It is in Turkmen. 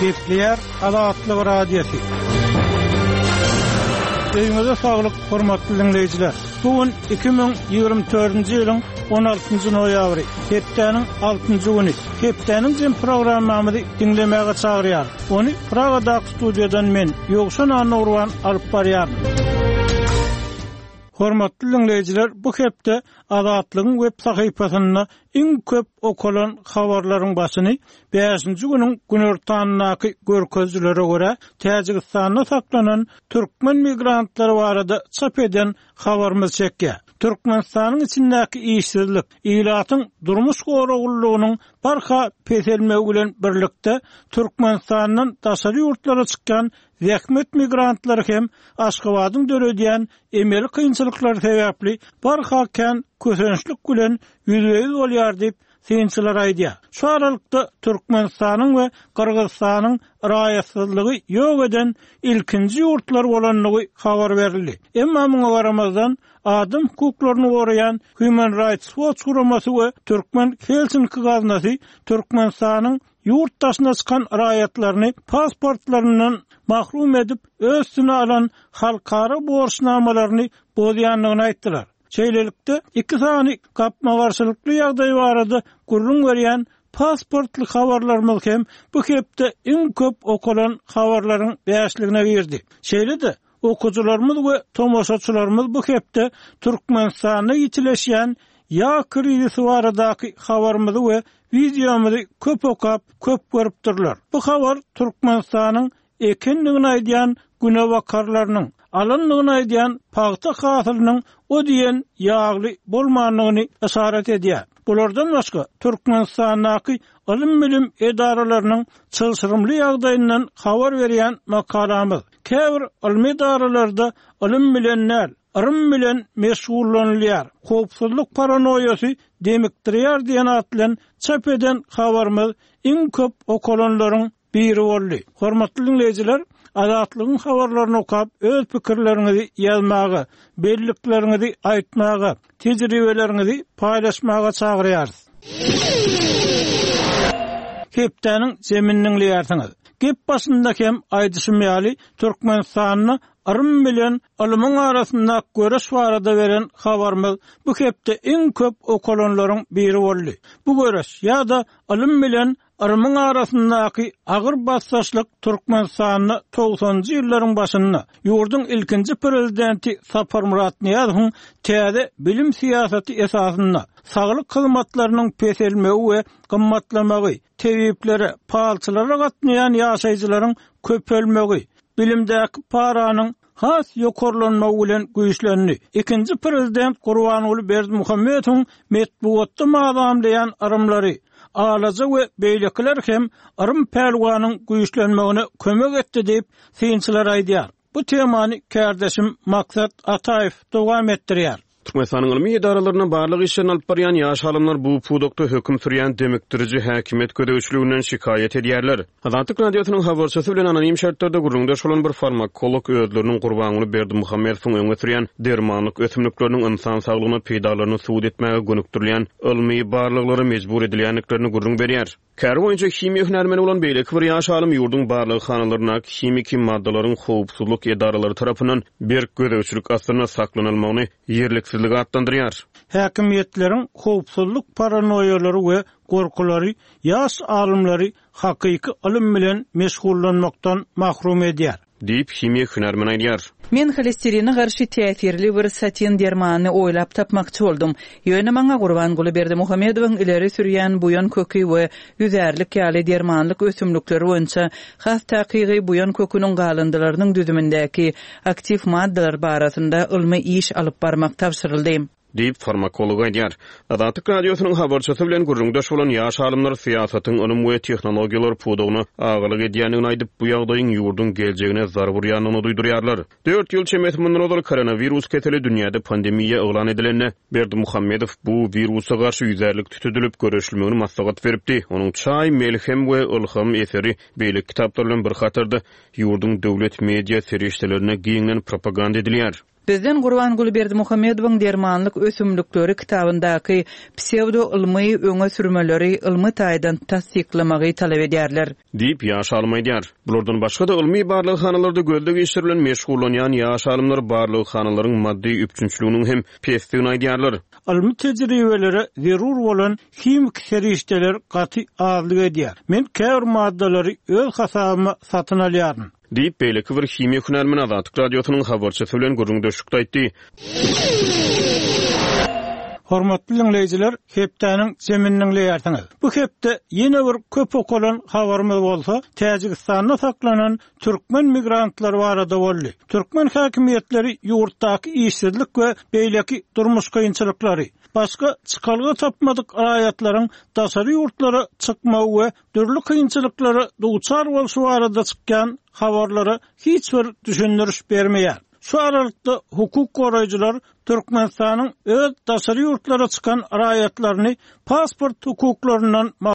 Kepler Azatlyk Radiosu. Öýüňize saglyk, hormatly dinleýijiler. Bugün 2024-nji ýylyň 16-njy noýabry, hepdeniň 6-njy güni. Hepdeniň jym programmamyzy dinlemäge çagyrýar. Ony Pragadaky studiýadan men Ýogşan Anurwan alyp barýar. Hormatly dinleýijiler, bu hepde Azatlygyň web sahypasyna iň köp okulan habarlaryň başyny 5-nji güniň günortanynaky görkezlere görä Täjikistanda saklanan türkmen migrantlary barada çap eden habarymyz çekýär. Türkmenistanyň içindäki işsizlik, ýylatyň durmuş goragullygynyň barha peselmegi bilen birlikde Türkmenistandan daşary ýurtlara çykkan zähmet migrantlar hem Aşgabatyň döredýän emeli kynçylyklar sebäpli barha kan kösençlik bilen ýüzüýüz bolýar diýip synçylar aýdýar. Şu aralykda Türkmenistanyň we Kyrgyzstanyň raýatsyzlygy ýok eden ilkinji ýurtlar bolanlygy habar berildi. Emma muňa garamazdan adam hukuklaryny goraýan Human Rights Watch guramasy we Türkmen Helsinki gaznasy Türkmenistanyň yurttaşyna çykan raýatlaryny pasportlarynyň mahrum edip özüne alan halkara borçnamalaryny bozýanlygyny aýtdylar. Şeýlelikde iki sany gapma garşylykly ýagdaý barada gurrun berýän pasportly habarlarymyz hem bu hepde iň köp okulan habarlaryň bäşligine girdi. Şeýlede okujularymyz we tomoşaçylarymyz bu hepde Türkmenistana ýitileşýän ýa krizisi baradaky habarymyzy we videomyzy köp okap, köp görüpdirler. Bu habar Türkmenistanyň ekenligini aýdýan günebakarlarynyň alanlygyny aýdýan paýta hasylynyň o diýen ýagly bolmanlygyny esaret edýär. Bulardan başga Türkmenistanyň ilim bilim edaralarynyň çylşyrymly ýagdaýyndan habar berýän makalamyz. Käbir ilim edaralarda ilim bilenler ırım bilen meşgullanýar. Howpsuzlyk paranoýasy demikdirýär diýen atlan çap eden habarymyz iň köp okulanlaryň biri boldy. Hormatly dinleýijiler, Azatlygyň habarlaryny okap, öz pikirleriňizi ýazmagy, belliklerinizi aýtmagy, tejribelerinizi paýlaşmagy çagyrýarys. Hepdeniň zemininiň ýartyňyz. Gep başynda hem aýdyşym ýaly Türkmenistanyň ırım bilen alymyň arasynda göreş barada beren habarymyz bu hepde iň köp okulanlaryň biri boldy. Bu göreş ýa-da alym bilen arymyň arasyndaky agyr bassaçlyk Türkmenistanyň 90-njy ýyllaryň başynda ýurdun ilkinji prezidenti Sapar Murat Niýazowyň täze bilim siýasaty esasynda saglyk hyzmatlarynyň peselmegi we gymmatlamagy, tebiplere, palçylara gatnaýan ýaşaýjylaryň köpelmegi, bilimdäki paranyň has ýokarlanmagy bilen güýçlenýär. Ikinji prezident Gurbanuly Berdimuhammedowyň metbuatda maýlamlayan arymlary alaja we beýlekler hem arym pelwanyň güýçlenmegine kömek etdi diýip synçylar aýdýar. Bu temany kärdeşim Maksat Ataýew dowam etdirýär. Türkmenistanyň ilmi edaralaryna barlyk işlerini alyp barýan ýaş alimler bu pudokda höküm sürýän demikdiriji häkimet ködegçiliginden şikayet edýärler. Azatlyk radiosynyň habarçysy bilen anonim şartlarda gurrundaş bolan bir farmakolog özleriniň Gurbanyny Berdimuhammedowyň öňe sürýän dermanlyk ösümlikleriniň insan saglygyna peýdalaryny suwd etmäge gönükdirilýän ilmi barlyklary mejbur edilýänliklerini gurrun berýär. Kär boýunça himiýa hünärmeni bolan beýleki bir ýaş alim ýurdun barlyk hanalaryna kimiki maddalaryň howpsuzlyk edaralary tarapyndan bir gödegçilik astyna saklanylmagyny ýerliksizlik atlandyrýar. Häkimetleriň howpsuzlyk paranoýalary we gorkulary ýaş alimlary hakyky ilim bilen meşgullanmakdan mahrum edýär. Diýip himiýa hünärmeni aýdýar. Men holesterine garşy täsirli bir satin dermany oýlap tapmakçy boldum. Ýöne maňa Gurbanuly Berdimuhammedowyň ileri sürýän buýan köki we ýüzärlik ýaly dermanlyk ösümlikleri boýunça has takygy buýan köküniň galyndylarynyň düzümindäki aktiv maddalar barasynda ilmi iş alyp barmak tapşyryldy. Diýip farmakolog aýdýar. Azatlyk radiosynyň habarçysy bilen gurrundaş bolan ýaş alimler siýasatyň ilim we tehnologiýalar pudugyny agylyk edýändigini aýdyp bu ýagdaýyň ýurdun geljegine zar burýanyny duýdurýarlar. 4 ýyl çemetmenden odal koronavirus keteli dünýäde pandemiýa oglan edilende Berdimuhammedow bu wirusa garşy ýüzärlik tütüdülip göreşilmegini maslahat beripdi. Onuň çaý, melhem we ilham eseri beýlik kitaplar bilen bir hatyrda ýurdun döwlet media serişdelerine giňen propaganda edilýär. Bizden Gurbangul Berdimuhammedowyň Dermanlyk ösümlikleri kitabyndaky pseudo-ilmi öňe sürmeleri ilmi taýdan tasdiklamagy talap edýärler. Diýip ýaş alym aýdýar. Bulardan başga da ilmi barlykhanalarda göldegi işler bilen meşgullanýan ýaş alymlar barlykhanalarynň maddi üpçünçliginiň hem pesdigini aýdýarlar. Ilmi tejribeleri zerur bolan kimik serişdeler gaty azlyk edýär. Men käwr maddalary öz hasabyma satyn alýaryn. Diýip beýleki bir himiýa hünärmeni Azatlyk radiosynyň habarçysy bilen gurrundaşykda aýtdy. Hormatly dinleyijiler, hepdäniň zemininiň leýärsiňiz. Bu hepde ýene bir köp okulan habarymyz bolsa, Täjikistanda saklanan türkmen migrantlar barada boldy. Türkmen häkimetleri ýurtdaky işsizlik we beýleki durmuş kynçylyklary, başga çykalga tapmadyk aýatlaryň daşary ýurtlara çykmagy we dürli kynçylyklary duçar bolşy barada çykkan habarlara hiç bir düşündiriş bermeýär. Şu aralykda hukuk goraýjylar Türkmenistanyň öz daşary ýurtlara çykan aýatlaryny pasport hukuklarynyň